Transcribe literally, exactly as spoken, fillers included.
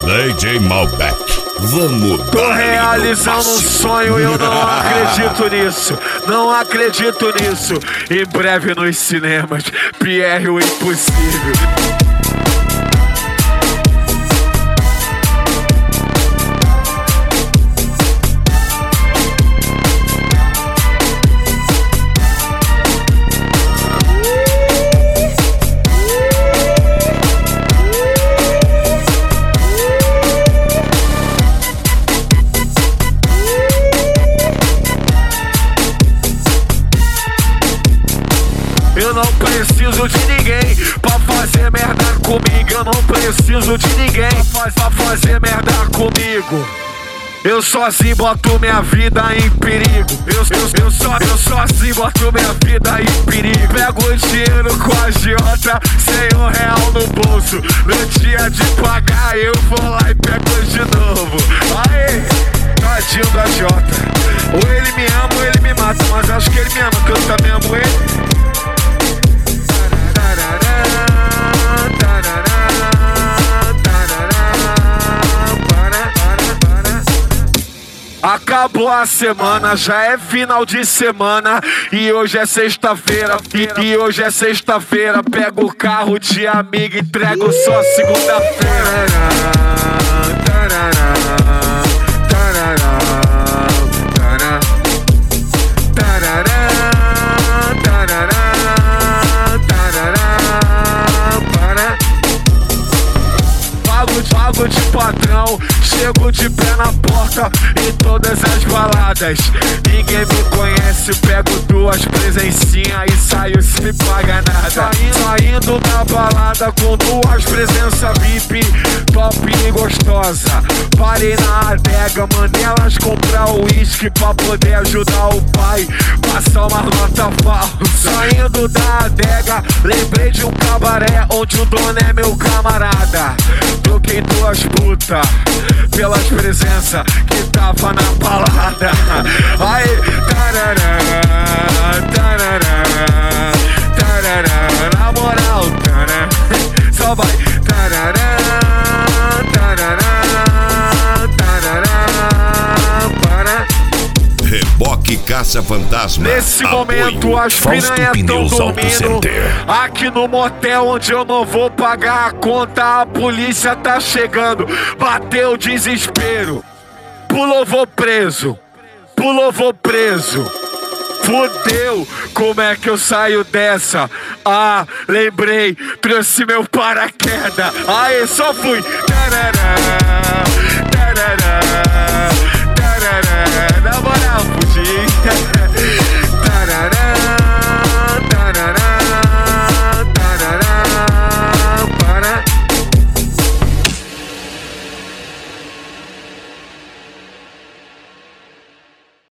D J Malbec. Vamos Tô realizando um sonho, eu não acredito nisso, não acredito nisso. Em breve nos cinemas, Pierre o Impossível. Eu não preciso de ninguém pra fazer merda comigo. Eu não preciso de ninguém pra fazer merda comigo. Eu sozinho boto minha vida em perigo. Eu, eu, eu, só, eu sozinho boto minha vida em perigo. Pego o dinheiro com a agiota, sem um real no bolso. No dia de pagar eu vou lá e pego de novo. Aê, tadinho da agiota. Ou ele me ama ou ele me mata, mas acho que ele me ama, que eu também amo ele. Acabou a semana, já é final de semana. E hoje é sexta-feira, e, e hoje é sexta-feira. Pego o carro de amigo e entrego só segunda-feira. Pago de patrão, chego de pé na porta em todas as baladas. Ninguém me conhece, pego duas presencinhas e saio sem pagar nada. Saindo, saindo da balada com duas presenças V I P, top e gostosa. Parei na adega, mandei elas comprar o uísque pra poder ajudar o pai, passar uma nota falsa. Saindo da adega, lembrei de um cabaré onde o dono é meu camarada. Troquei duas putas pelas presenças que tava na balada. Aí, tarará, tarará, tarará, na moral, tarará, só vai, tarará, tarará, tarará, para. Reboque Caça-Fantasma. Nesse Apoio momento as Fausto piranhas tão Pneus Auto dormindo Center. aqui no motel onde eu não vou pagar a conta. A polícia tá chegando, bateu o desespero. Pulou, vou preso, pulou, vou preso. Fudeu, como é que eu saio dessa? Ah, lembrei, trouxe meu paraquedas. Aê, só fui. Tarará.